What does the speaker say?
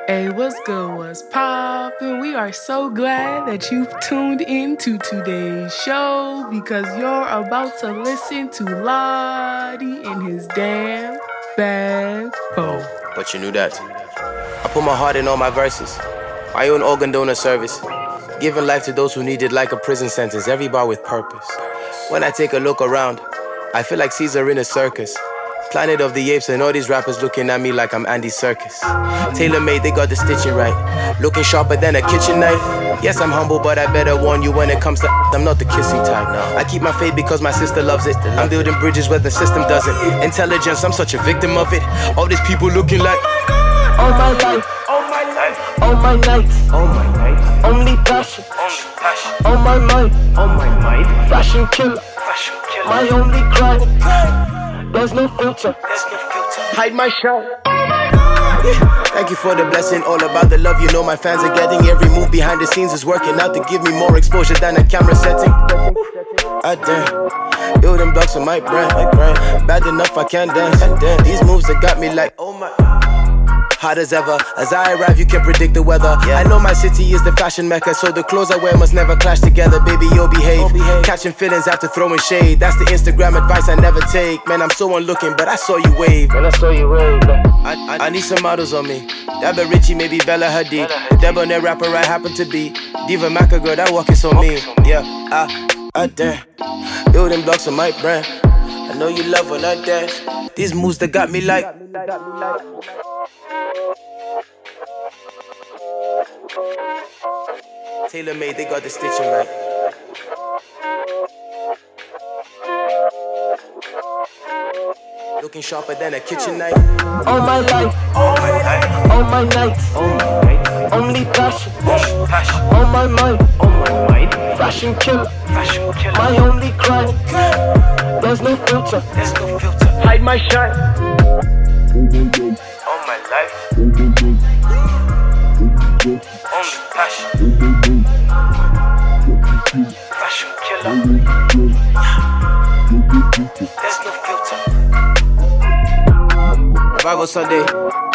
Hey, what's good? What's poppin'? We are so glad that you've tuned in to today's show because you're about to listen to Lottie and his damn bad po. But you knew that. I put my heart in all my verses. My own organ donor service. Giving life to those who need it like a prison sentence. Every bar with purpose. When I take a look around, I feel like Caesar in a circus. Planet of the Apes and all these rappers looking at me like I'm Andy Serkis. Tailor-made, they got the stitching right. Looking sharper than a kitchen knife. Yes, I'm humble, but I better warn you when it comes to I'm not the kissing type. No. I keep my faith because my sister loves it. I'm building bridges where the system doesn't. Intelligence, I'm such a victim of it. All these people looking like all my life, all my life, all my nights, all my nights. Only passion, on my mind, fashion killer, my only crime. There's no filter, hide my shine. Thank you for the blessing, all about the love. You know my fans are getting. Every move behind the scenes is working out to give me more exposure than a camera setting. Damn, building blocks on my brand. Bad enough I can't dance. These moves that got me like, oh my. Hot as ever, as I arrive you can predict the weather. I know my city is the fashion mecca, so the clothes I wear must never clash together. Baby, you'll behave. Catching feelings after throwing shade. That's the Instagram advice I never take. Man, I'm so unlooking, but I saw you wave. I need some models on me. Dabba Richie, maybe Bella Hadid. The debonair rapper I happen to be. Diva Maca girl, that walk is on me. Yeah, damn. Building blocks on my brand. I know you love when I dance. These moves that got me like tailor-made, they got the stitching right. Looking sharper than a kitchen knife. All my life, all my nights, only passion, on my mind, fashion killer, my only crime. There's no filter, hide my shine. All my life, only passion, fashion killer. There's no filter. Revival Sunday.